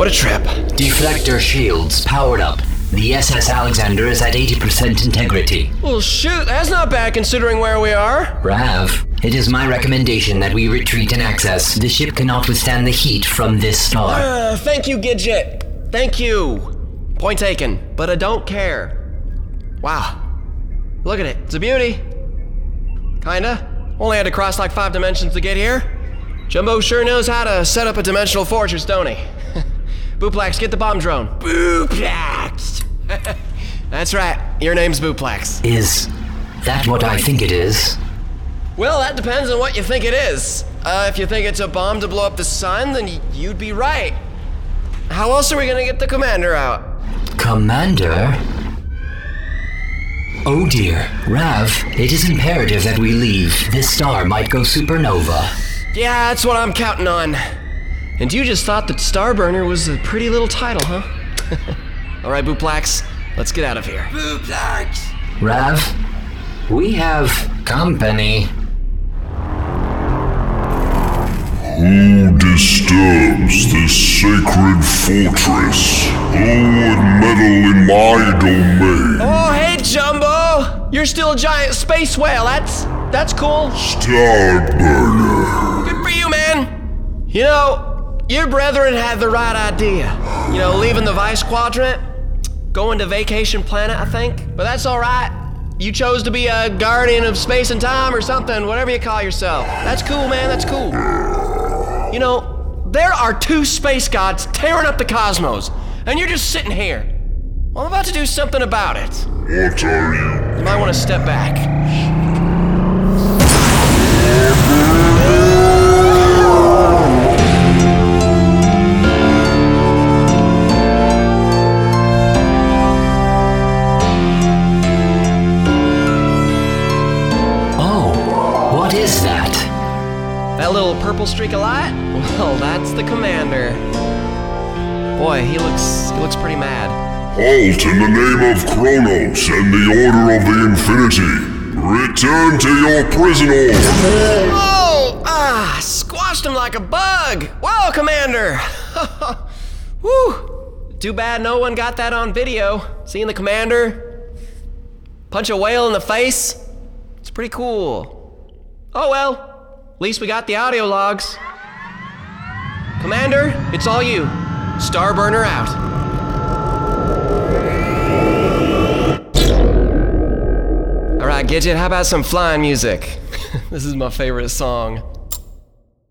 What a trip. Deflector shields powered up. The SS Alexander is at 80% integrity. Well, shoot, that's not bad considering where we are. Rav, it is my recommendation that we retreat and access. The ship cannot withstand the heat from this star. Thank you, Gidget. Thank you. Point taken, but I don't care. Wow. Look at it. It's a beauty. Kinda. Only had to cross like 5 dimensions to get here. Jumbo sure knows how to set up a dimensional fortress, don't he? Booplax, get the bomb drone. Booplax! That's right. Your name's Booplax. Is that what I think it is? Well, that depends on what you think it is. If you think it's a bomb to blow up the sun, then you'd be right. How else are we gonna get the commander out? Commander? Oh dear. Rav, it is imperative that we leave. This star might go supernova. Yeah, that's what I'm counting on. And you just thought that Starburner was a pretty little title, huh? All right, Booplax, let's get out of here. Booplax! Rav, we have company. Who disturbs this sacred fortress? Who would meddle in my domain? Oh, hey, Jumbo! You're still a giant space whale. That's cool. Starburner. Good for you, man. You know, your brethren had the right idea. You know, leaving the Vice Quadrant, going to Vacation Planet, I think. But that's all right. You chose to be a guardian of space and time or something, whatever you call yourself. That's cool, man. That's cool. You know, there are 2 space gods tearing up the cosmos, and you're just sitting here. Well, I'm about to do something about it. What are you? You might want to step back. Oh, what is that? That little purple streak of light? Well, that's the commander. Boy, he looks pretty mad. Halt in the name of Kronos and the Order of the Infinity. Return to your prison order. Oh, squashed him like a bug. Whoa, Commander. Whew. Too bad no one got that on video. Seeing the Commander punch a whale in the face. It's pretty cool. Oh well. At least we got the audio logs. Commander, it's all you. Starburner out. All right, Gidget, how about some flying music? This is my favorite song.